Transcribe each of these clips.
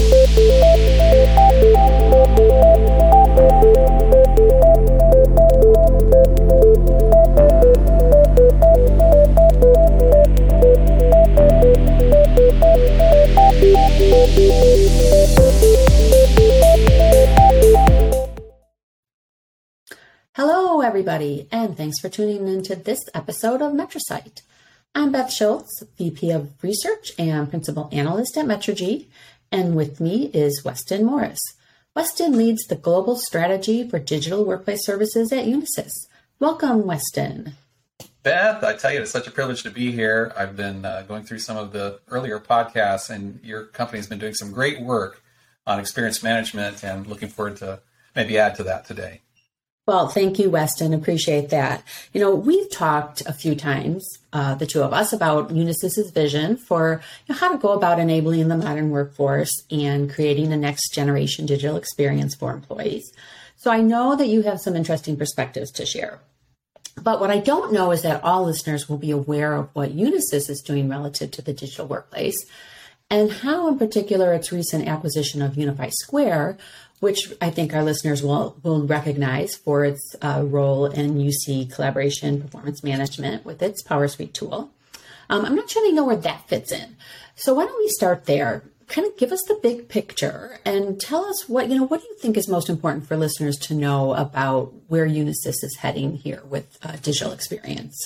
Hello, everybody, and thanks for tuning into this episode of Metrosite. I'm Beth Schultz, VP of Research and Principal Analyst at Metrigy, and with me is Weston Morris. Weston leads the global strategy for digital workplace services at Unisys. Welcome, Weston. Beth, I tell you, it's such a privilege to be here. I've been going through some of the earlier podcasts, and your company's been doing some great work on experience management, and looking forward to maybe add to that today. Well, thank you, Weston. Appreciate that. You know, we've talked a few times, the two of us, about Unisys's vision for how to go about enabling the modern workforce and creating a next generation digital experience for employees. So I know that you have some interesting perspectives to share. But what I don't know is that all listeners will be aware of what Unisys is doing relative to the digital workplace, and how in particular its recent acquisition of Unify Square, which I think our listeners will recognize for its role in UC collaboration performance management with its PowerSuite tool. I'm not sure they know where that fits in. So why don't we start there? Kind of give us the big picture and tell us what do you think is most important for listeners to know about where Unisys is heading here with digital experience?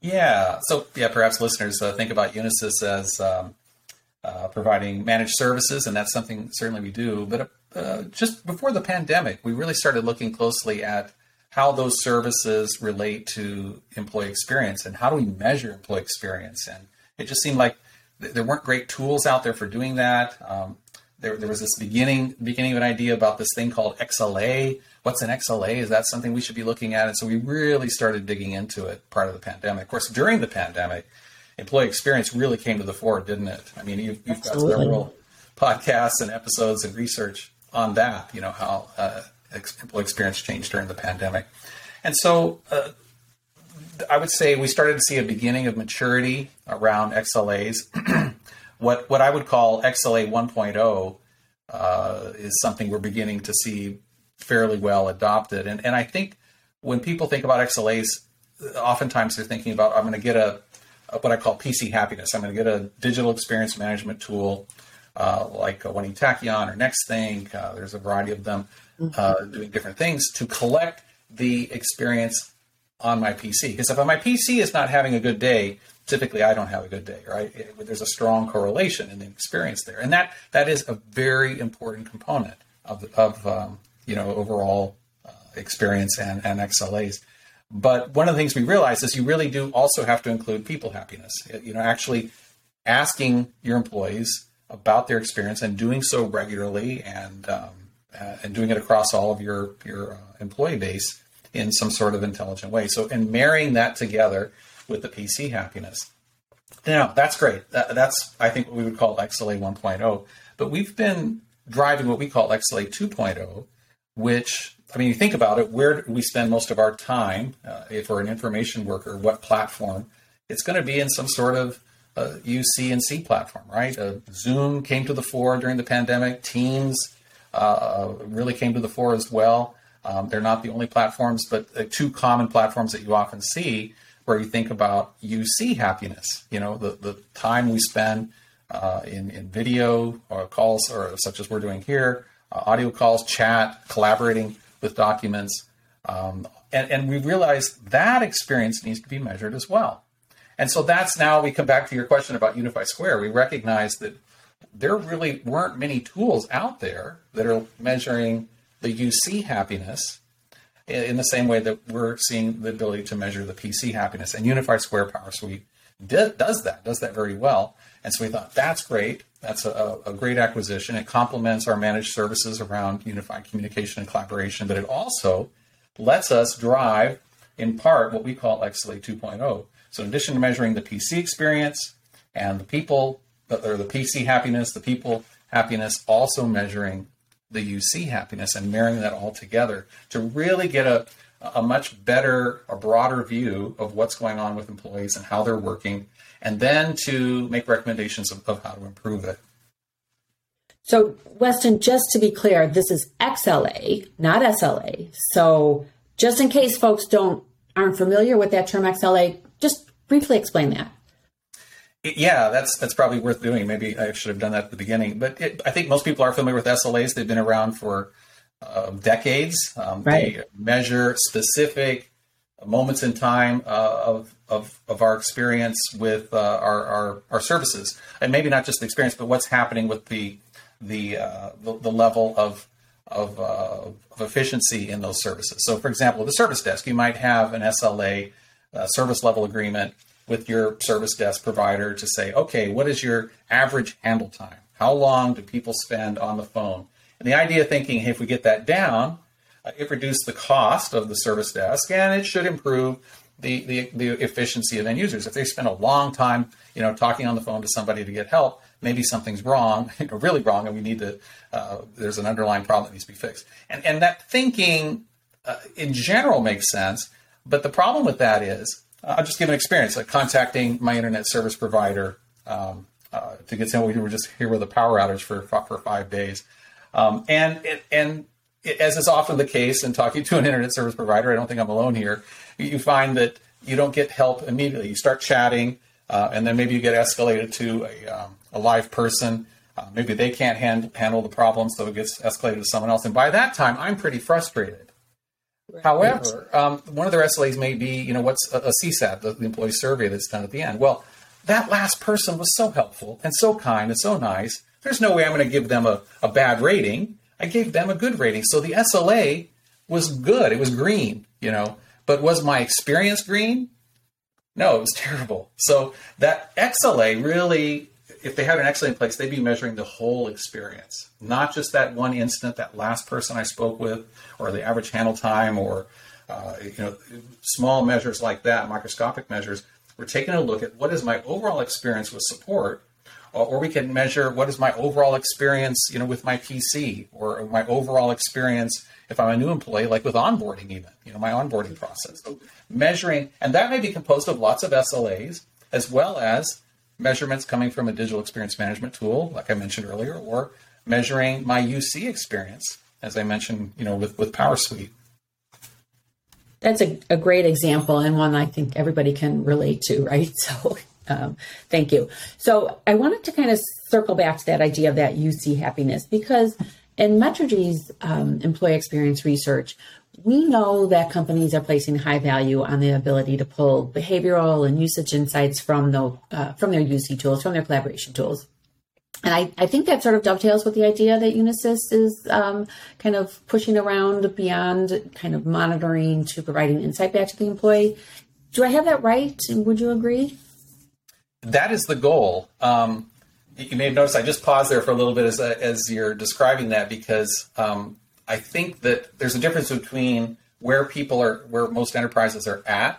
Perhaps listeners think about Unisys as providing managed services, and that's something certainly we do. But just before the pandemic, we really started looking closely at how those services relate to employee experience and how do we measure employee experience. And it just seemed like there weren't great tools out there for doing that. There was this beginning of an idea about this thing called XLA. What's an XLA? Is that something we should be looking at? And so we really started digging into it part of the pandemic. Of course, during the pandemic, employee experience really came to the fore, didn't it? I mean, you've got several podcasts and episodes and research on that, how employee experience changed during the pandemic. And so I would say we started to see a beginning of maturity around XLAs. What I would call XLA 1.0 is something we're beginning to see fairly well adopted. And I think when people think about XLAs, oftentimes they're thinking about, I'm going to get what I call PC happiness. I'm going to get a digital experience management tool like One Tachyon or NextThink. There's a variety of them doing different things to collect the experience on my PC. Because if my PC is not having a good day, typically I don't have a good day, right? There's a strong correlation in the experience there. And that is a very important component of overall experience and XLAs. But one of the things we realized is you really do also have to include people happiness. Actually asking your employees about their experience and doing so regularly and doing it across all of your employee base in some sort of intelligent way. So, and marrying that together with the PC happiness. Now, that's great. That's, I think, what we would call XLA 1.0. But we've been driving what we call XLA 2.0, which, I mean, you think about it, where do we spend most of our time? If we're an information worker, what platform? It's going to be in some sort of UC and C platform, right? Zoom came to the fore during the pandemic. Teams really came to the fore as well. They're not the only platforms, but two common platforms that you often see where you think about UC happiness. The time we spend in video or calls, or such as we're doing here, audio calls, chat, collaborating with documents. And we realized that experience needs to be measured as well. And so that's now we come back to your question about Unify Square. We recognize that there really weren't many tools out there that are measuring the UC happiness in the same way that we're seeing the ability to measure the PC happiness. And Unify Square PowerSuite does that very well. And so we thought, that's great. That's a great acquisition. It complements our managed services around unified communication and collaboration, but it also lets us drive, in part, what we call XLA 2.0. So in addition to measuring the PC experience and the people, or the PC happiness, the people happiness, also measuring the UC happiness and marrying that all together to really get a much better, a broader view of what's going on with employees and how they're working, and then to make recommendations of how to improve it. So, Weston, just to be clear, this is XLA, not SLA. So, just in case folks aren't familiar with that term XLA, just briefly explain that. Yeah, that's probably worth doing. Maybe I should have done that at the beginning. But I think most people are familiar with SLAs. They've been around for decades. Right. They measure specific moments in time of our experience with our services, and maybe not just the experience, but what's happening with the level of efficiency in those services. So, for example, the service desk, you might have an SLA service level agreement with your service desk provider to say, okay, what is your average handle time? How long do people spend on the phone? And the idea of thinking, hey, if we get that down, it reduces the cost of the service desk, and it should improve the efficiency of end users. If they spend a long time, talking on the phone to somebody to get help, maybe something's wrong, really wrong, and we need to. There's an underlying problem that needs to be fixed. And that thinking, in general, makes sense. But the problem with that is, I'll just give an experience, like contacting my internet service provider to get some. We were just here with a power outage for 5 days, as is often the case in talking to an internet service provider, I don't think I'm alone here, you find that you don't get help immediately. You start chatting, and then maybe you get escalated to a live person. Maybe they can't handle the problem, so it gets escalated to someone else. And by that time, I'm pretty frustrated. Right. However, one of their SLAs may be, what's a CSAT, the employee survey that's done at the end. Well, that last person was so helpful and so kind and so nice. There's no way I'm going to give them a bad rating. I gave them a good rating. So the SLA was good. It was green, But was my experience green? No, it was terrible. So that XLA really, if they had an XLA in place, they'd be measuring the whole experience, not just that one instant, that last person I spoke with, or the average handle time, or small measures like that, microscopic measures. We're taking a look at what is my overall experience with support, or we can measure what is my overall experience, with my PC, or my overall experience if I'm a new employee, like with onboarding even, my onboarding process. So measuring, and that may be composed of lots of SLAs, as well as measurements coming from a digital experience management tool, like I mentioned earlier, or measuring my UC experience, as I mentioned, with PowerSuite. That's a great example, and one I think everybody can relate to, right? So thank you. So I wanted to kind of circle back to that idea of that UC happiness, because in Metrigy's employee experience research, we know that companies are placing high value on the ability to pull behavioral and usage insights from their UC tools, from their collaboration tools. And I think that sort of dovetails with the idea that Unisys is kind of pushing around beyond kind of monitoring to providing insight back to the employee. Do I have that right? And would you agree? That is the goal. You may have noticed I just paused there for a little bit as you're describing that, because I think that there's a difference between where most enterprises are at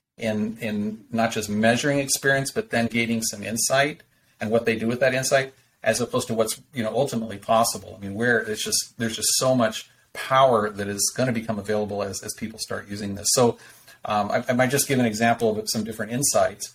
in not just measuring experience, but then gaining some insight and what they do with that insight, as opposed to what's ultimately possible. I mean, there's just so much power that is going to become available as people start using this. So I might just give an example of some different insights.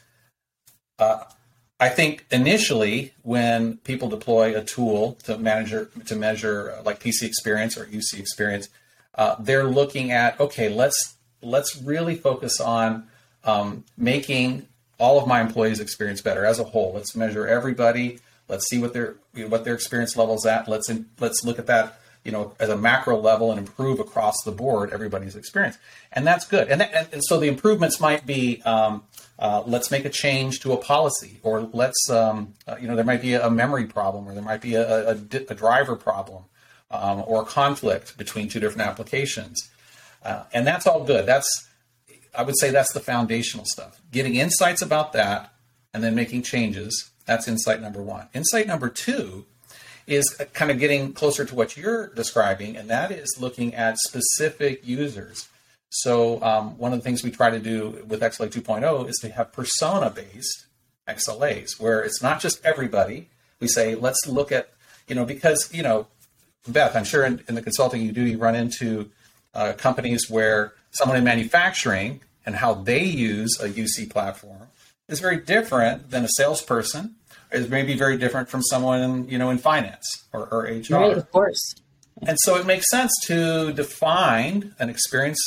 I think initially, when people deploy a tool to measure like PC experience or UC experience, they're looking at, okay, let's really focus on making all of my employees' experience better as a whole. Let's measure everybody. Let's see what their experience level's at. Let's look at that at a macro level and improve across the board everybody's experience, and that's good. And so the improvements might be. Let's make a change to a policy, or let's, there might be a memory problem, or there might be a driver problem, or a conflict between two different applications. And that's all good. I would say that's the foundational stuff. Getting insights about that and then making changes, that's insight number one. Insight number two is kind of getting closer to what you're describing, and that is looking at specific users. So one of the things we try to do with XLA 2.0 is to have persona-based XLAs, where it's not just everybody. We say, let's look at, because, Beth, I'm sure in the consulting you run into companies where someone in manufacturing and how they use a UC platform is very different than a salesperson is maybe very different from someone, in finance or HR. Right, of course. And so it makes sense to define an experience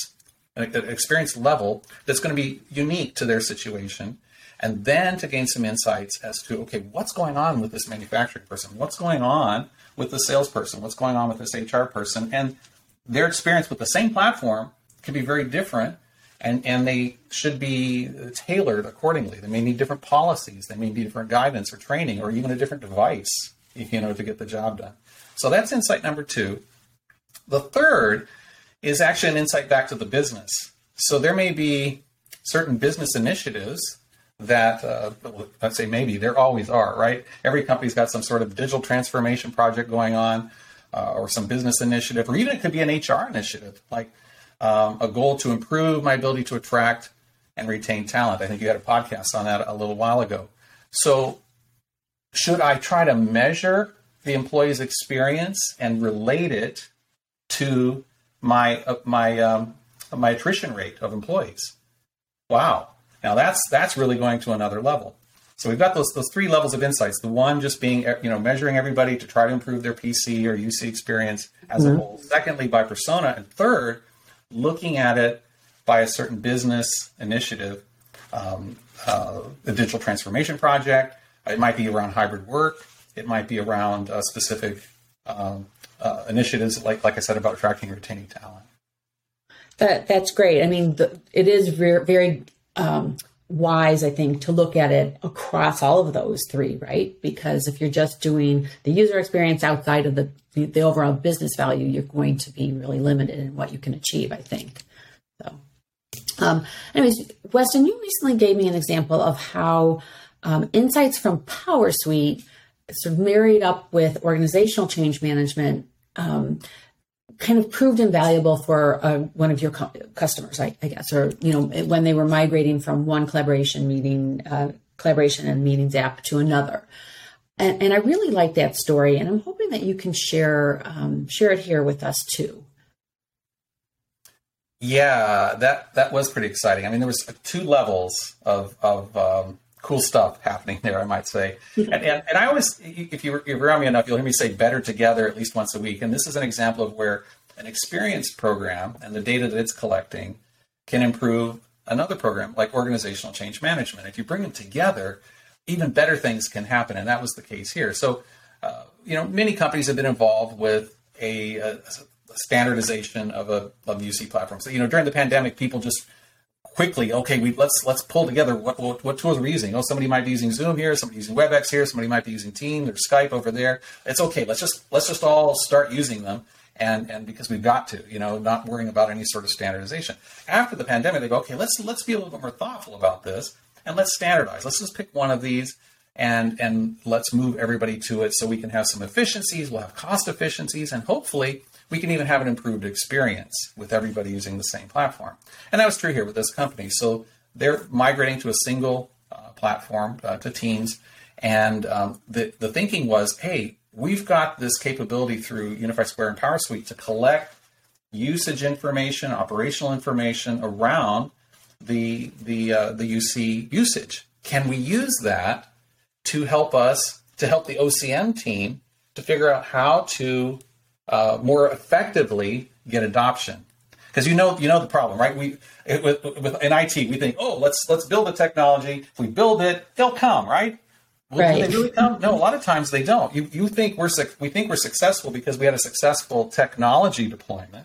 level that's going to be unique to their situation, and then to gain some insights as to, okay, what's going on with this manufacturing person? What's going on with the salesperson? What's going on with this HR person? And their experience with the same platform can be very different, and they should be tailored accordingly. They may need different policies. They may need different guidance or training, or even a different device, to get the job done. So that's insight number 2. The third is actually an insight back to the business. So there may be certain business initiatives that, let's say maybe, there always are, right? Every company's got some sort of digital transformation project going on, or some business initiative, or even it could be an HR initiative, like a goal to improve my ability to attract and retain talent. I think you had a podcast on that a little while ago. So should I try to measure the employee's experience and relate it to my attrition rate of employees? Wow. Now that's really going to another level. So we've got those 3 levels of insights. The one just being, measuring everybody to try to improve their PC or UC experience as a whole. Secondly, by persona. And third, looking at it by a certain business initiative, the digital transformation project. It might be around hybrid work. It might be around specific initiatives, like I said, about attracting and retaining talent. That's great. I mean, it is very, very wise, I think, to look at it across all of those 3, right? Because if you're just doing the user experience outside of the overall business value, you're going to be really limited in what you can achieve, I think. So, anyways, Weston, you recently gave me an example of how insights from PowerSuite sort of married up with organizational change management kind of proved invaluable for one of your customers, I guess, or, when they were migrating from one collaboration and meetings app to another. And I really like that story, and I'm hoping that you can share it here with us too. Yeah, that was pretty exciting. I mean, there was 2 levels of cool stuff happening there, I might say. And I always, if you're around me enough, you'll hear me say better together at least once a week. And this is an example of where an experience program and the data that it's collecting can improve another program like organizational change management. If you bring them together, even better things can happen. And that was the case here. So, many companies have been involved with a standardization of UC platforms. So, during the pandemic, people just quickly, okay, let's pull together what tools we're using. Oh, somebody might be using Zoom here, somebody using WebEx here, somebody might be using Teams or Skype over there. It's okay. Let's just all start using them, and because we've got to, not worrying about any sort of standardization. After the pandemic, they go, okay, let's be a little bit more thoughtful about this, and let's standardize. Let's just pick one of these, and let's move everybody to it so we can have some efficiencies. We'll have cost efficiencies, and hopefully we can even have an improved experience with everybody using the same platform. And that was true here with this company. So they're migrating to a single platform, to Teams. And the thinking was, hey, we've got this capability through Unified Square and PowerSuite to collect usage information, operational information around the UC usage. Can we use that to help the OCM team to figure out how to more effectively get adoption? Because you know the problem, right? In IT, we think, oh, let's build the technology. If we build it, they'll come, right? Well, right. Do they really come? No, a lot of times they don't. We think we're successful because we had a successful technology deployment,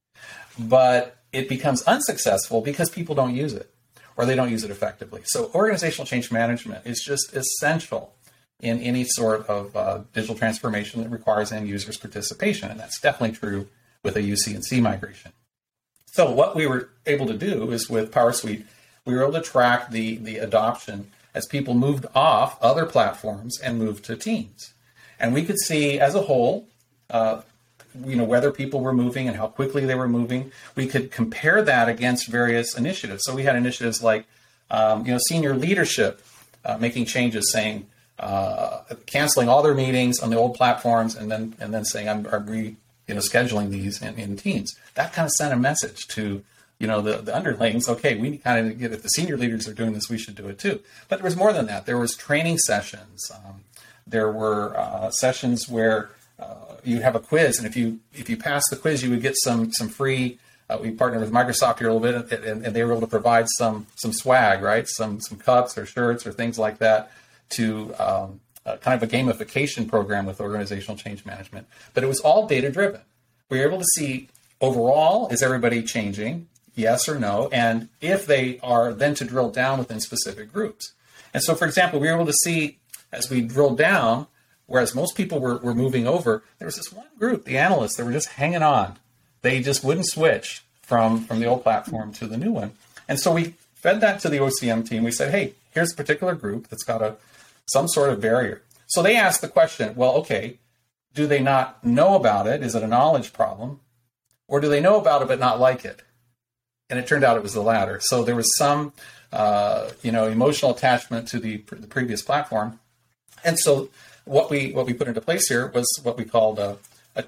but it becomes unsuccessful because people don't use it or they don't use it effectively. So organizational change management is just essential in any sort of digital transformation that requires end users' participation. And that's definitely true with a UC&C migration. So what we were able to do is with PowerSuite, we were able to track the adoption as people moved off other platforms and moved to Teams. And we could see as a whole, whether people were moving and how quickly they were moving. We could compare that against various initiatives. So we had initiatives like, senior leadership making changes, saying, canceling all their meetings on the old platforms, and then saying, I'm scheduling these in Teams. That kind of sent a message to the underlings. Okay, we kind of get, if the senior leaders are doing this, we should do it too. But there was more than that. There was training sessions. There were sessions where you'd have a quiz, and if you passed the quiz, you would get some free. We partnered with Microsoft here a little bit, and they were able to provide some swag, right? Some cups or shirts or things like that to kind of a gamification program with organizational change management. But it was all data driven. We were able to see overall, is everybody changing? Yes or no? And if they are, then to drill down within specific groups. And so, for example, we were able to see as we drilled down, whereas most people were moving over, there was this one group, the analysts, that were just hanging on. They just wouldn't switch from the old platform to the new one. And so we fed that to the OCM team. We said, hey, here's a particular group that's got some sort of barrier. So they asked the question, well, okay, do they not know about it? Is it a knowledge problem? Or do they know about it but not like it? And it turned out it was the latter. So there was some emotional attachment to the previous platform. And so what we put into place here was what we called an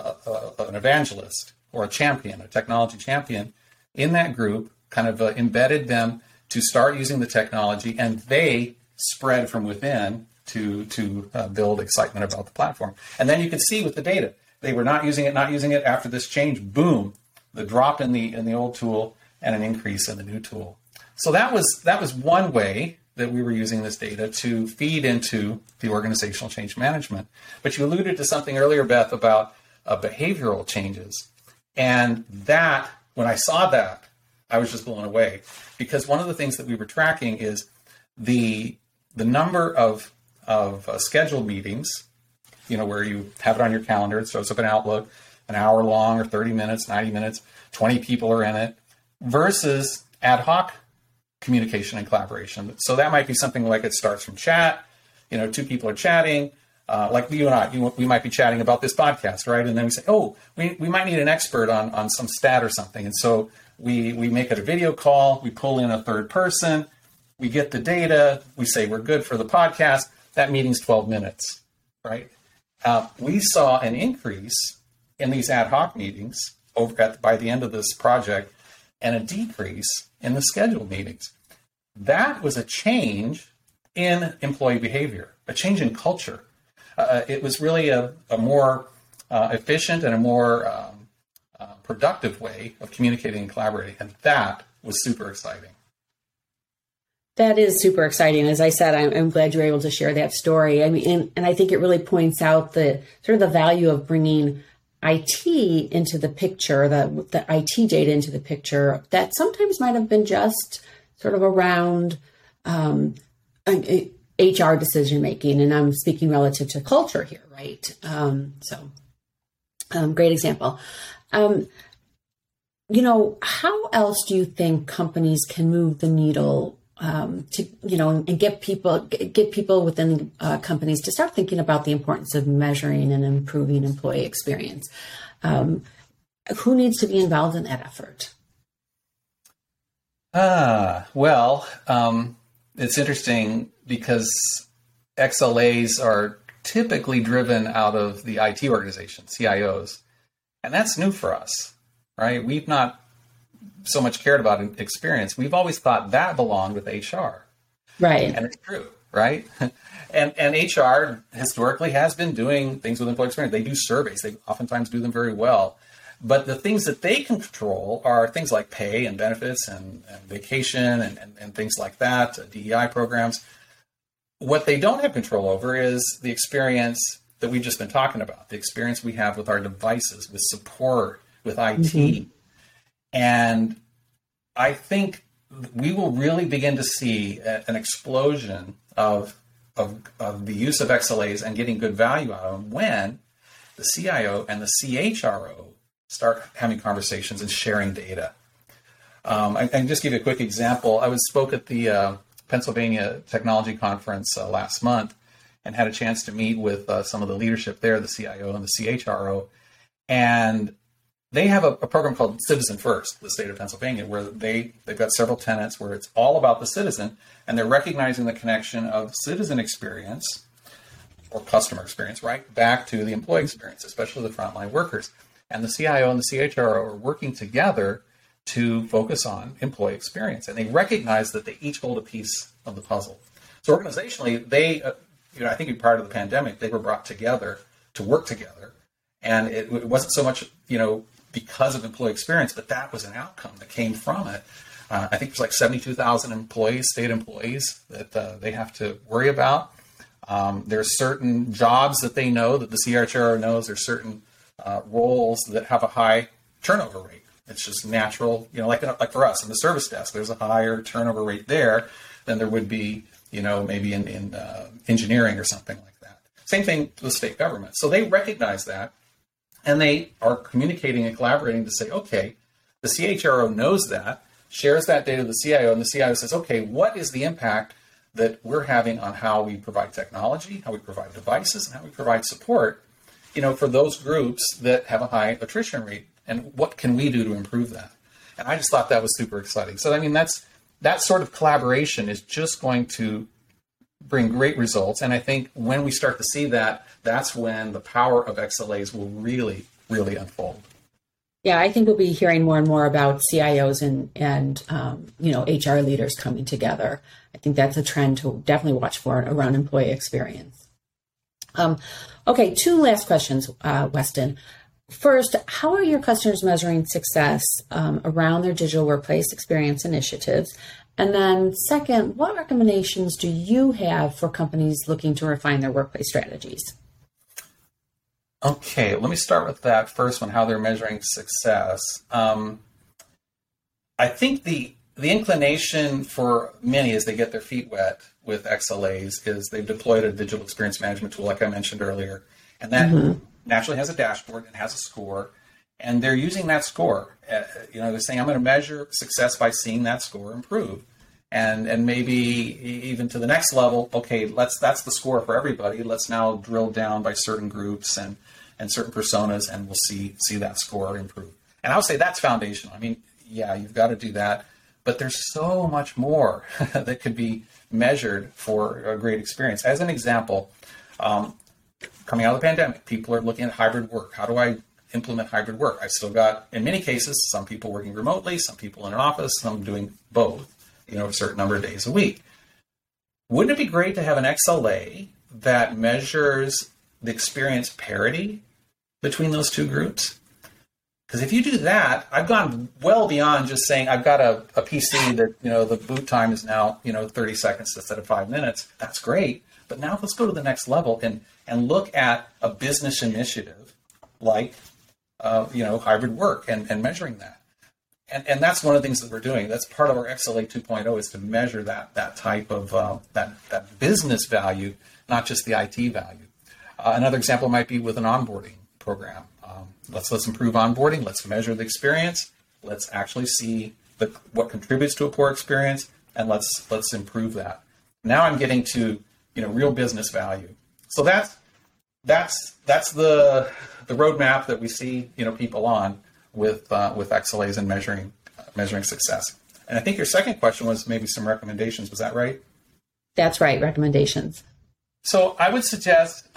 evangelist or a champion, a technology champion in that group, kind of embedded them to start using the technology, and they spread from within to build excitement about the platform. And then you could see with the data, they were not using it after this change, boom, the drop in the old tool and an increase in the new tool. So that was one way that we were using this data to feed into the organizational change management. But you alluded to something earlier, Beth, about behavioral changes. And that, when I saw that, I was just blown away, because one of the things that we were tracking is the number of scheduled meetings, where you have it on your calendar, it shows up in Outlook, an hour long or 30 minutes, 90 minutes, 20 people are in it, versus ad hoc communication and collaboration. So that might be something like it starts from chat, two people are chatting, like you and I, we might be chatting about this podcast, right? And then we say, oh, we might need an expert on some stat or something. And so we make it a video call, we pull in a third person, we get the data, we say we're good for the podcast, that meeting's 12 minutes, right? We saw an increase in these ad hoc meetings by the end of this project, and a decrease in the scheduled meetings. That was a change in employee behavior, a change in culture. It was really a more efficient and a more productive way of communicating and collaborating, and that was super exciting. That is super exciting. As I said, I'm glad you were able to share that story. I mean, and I think it really points out the sort of the value of bringing IT into the picture, the IT data into the picture, that sometimes might have been just sort of around HR decision making. And I'm speaking relative to culture here, right? Great example. How else do you think companies can move the needle and get people within companies to start thinking about the importance of measuring and improving employee experience? Who needs to be involved in that effort? It's interesting because XLAs are typically driven out of the IT organization, CIOs, and that's new for us, right? We've not so much cared about experience. We've always thought that belonged with HR. Right. And it's true, right? and HR historically has been doing things with employee experience. They do surveys. They oftentimes do them very well. But the things that they can control are things like pay and benefits and vacation and things like that, DEI programs. What they don't have control over is the experience that we've just been talking about, the experience we have with our devices, with support, with IT. Mm-hmm. And I think we will really begin to see an explosion of the use of XLAs and getting good value out of them when the CIO and the CHRO start having conversations and sharing data. I can just give you a quick example. I spoke at the Pennsylvania Technology Conference last month and had a chance to meet with some of the leadership there, the CIO and the CHRO. And they have a program called Citizen First, the state of Pennsylvania, where they've got several tenets where it's all about the citizen, and they're recognizing the connection of citizen experience or customer experience, right, back to the employee experience, especially the frontline workers. And the CIO and the CHRO are working together to focus on employee experience, and they recognize that they each hold a piece of the puzzle. So organizationally, they I think prior to the pandemic, they were brought together to work together. And it wasn't so much, because of employee experience, but that was an outcome that came from it. I think there's like 72,000 employees, state employees, that they have to worry about. There's certain jobs that they know, that the CHRO knows. There's certain roles that have a high turnover rate. It's just natural, like for us in the service desk, there's a higher turnover rate there than there would be, maybe in engineering or something like that. Same thing with state government. So they recognize that, and they are communicating and collaborating to say, okay, the CHRO knows that, shares that data with the CIO, and the CIO says, okay, what is the impact that we're having on how we provide technology, how we provide devices, and how we provide support, for those groups that have a high attrition rate, and what can we do to improve that? And I just thought that was super exciting. So, that sort of collaboration is just going to bring great results. And I think when we start to see that, that's when the power of XLAs will really, really unfold. Yeah, I think we'll be hearing more and more about CIOs and HR leaders coming together. I think that's a trend to definitely watch for around employee experience. Okay, 2 last questions, Weston. First, how are your customers measuring success around their digital workplace experience initiatives? And then second, what recommendations do you have for companies looking to refine their workplace strategies? Okay, let me start with that first one, how they're measuring success. I think the inclination for many as they get their feet wet with XLAs is they've deployed a digital experience management tool, like I mentioned earlier, and that naturally has a dashboard and has a score, and they're using that score. They're saying, I'm going to measure success by seeing that score improve. And maybe even to the next level, okay, that's the score for everybody. Let's now drill down by certain groups and certain personas, and we'll see that score improve. And I would say that's foundational. You've got to do that, but there's so much more that could be measured for a great experience. As an example, coming out of the pandemic, people are looking at hybrid work. How do I implement hybrid work? I've still got, in many cases, some people working remotely, some people in an office, some doing both, a certain number of days a week. Wouldn't it be great to have an XLA that measures the experience parity between those two groups? Because if you do that, I've gone well beyond just saying I've got a PC that, the boot time is now, 30 seconds instead of 5 minutes. That's great. But now let's go to the next level and look at a business initiative like, hybrid work and measuring that. And that's one of the things that we're doing. That's part of our XLA 2.0 is to measure that type of that business value, not just the IT value. Another example might be with an onboarding program. Let's improve onboarding. Let's measure the experience. Let's actually see what contributes to a poor experience, and let's improve that. Now I'm getting to real business value. So that's the roadmap that we see people on with XLAs and measuring success. And I think your second question was maybe some recommendations. Was that right? That's right, recommendations. So I would suggest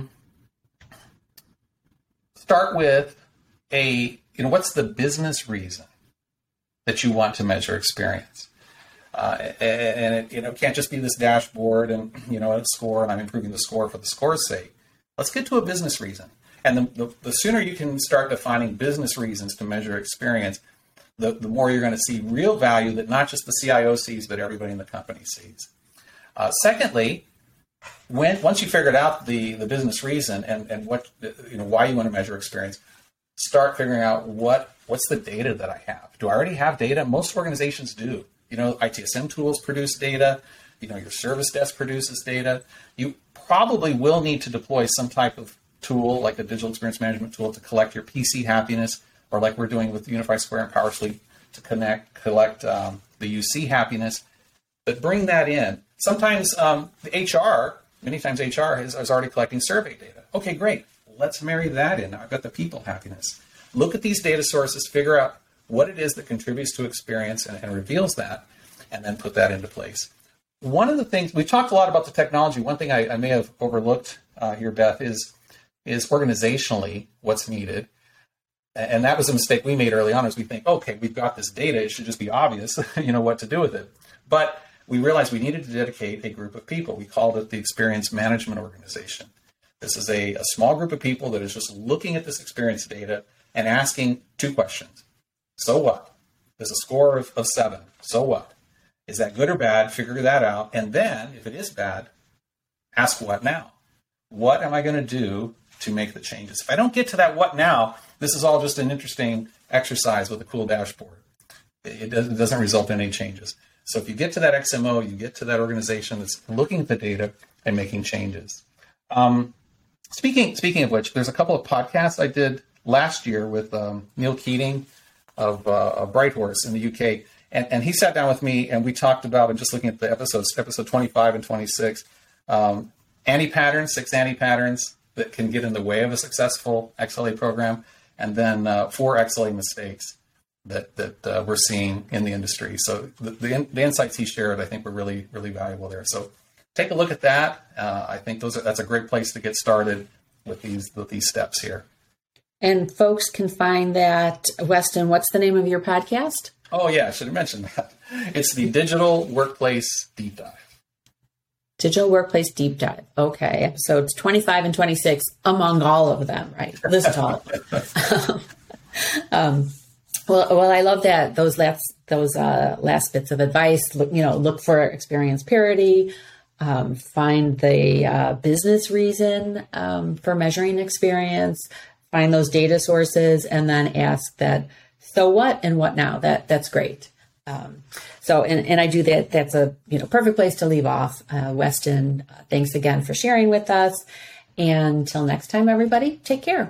start with what's the business reason that you want to measure experience? And it can't just be this dashboard and, a score, and I'm improving the score for the score's sake. Let's get to a business reason. And the sooner you can start defining business reasons to measure experience, the more you're going to see real value that not just the CIO sees, but everybody in the company sees. Secondly, once you figured out the business reason and what why you want to measure experience, start figuring out what's the data that I have. Do I already have data? Most organizations do. ITSM tools produce data. Your service desk produces data. You probably will need to deploy some type of tool like a digital experience management tool to collect your PC happiness, or like we're doing with Unify Square and PowerSuite to collect the UC happiness. But bring that in. Sometimes many times HR is already collecting survey data. Okay, great. Let's marry that in. Now I've got the people happiness. Look at these data sources, figure out what it is that contributes to experience and reveals that, and then put that into place. One of the things, we talked a lot about the technology. One thing I may have overlooked here, Beth, is organizationally what's needed. And that was a mistake we made early on, is we think, okay, we've got this data, it should just be obvious, what to do with it. But we realized we needed to dedicate a group of people. We called it the Experience Management Organization. This is a small group of people that is just looking at this experience data and asking two questions. So what? There's a score of 7. So what? Is that good or bad? Figure that out. And then, if it is bad, ask what now? What am I going to do to make the changes? If I don't get to that what now, this is all just an interesting exercise with a cool dashboard. It doesn't result in any changes. So if you get to that XMO, you get to that organization that's looking at the data and making changes. Speaking of which, there's a couple of podcasts I did last year with Neil Keating of Brighthorse in the UK. And he sat down with me and we talked about, I'm just looking at the episodes, episode 25 and 26, anti-patterns, 6 anti-patterns that can get in the way of a successful XLA program, and then 4 XLA mistakes that we're seeing in the industry. So the insights he shared, I think, were really, really valuable there. So take a look at that. I think that's a great place to get started with these steps here. And folks can find that. Weston, what's the name of your podcast? Oh, yeah, I should have mentioned that. It's the Digital Workplace Deep Dive. Digital Workplace Deep Dive. Okay, episodes 25 and 26 among all of them, right? Listen to all of them. Well, I love that those last bits of advice. Look for experience parity. Find the business reason for measuring experience. Find those data sources, and then ask that. So what and what now? That's great. And I do that. That's a perfect place to leave off. Weston, thanks again for sharing with us. And until next time, everybody, take care.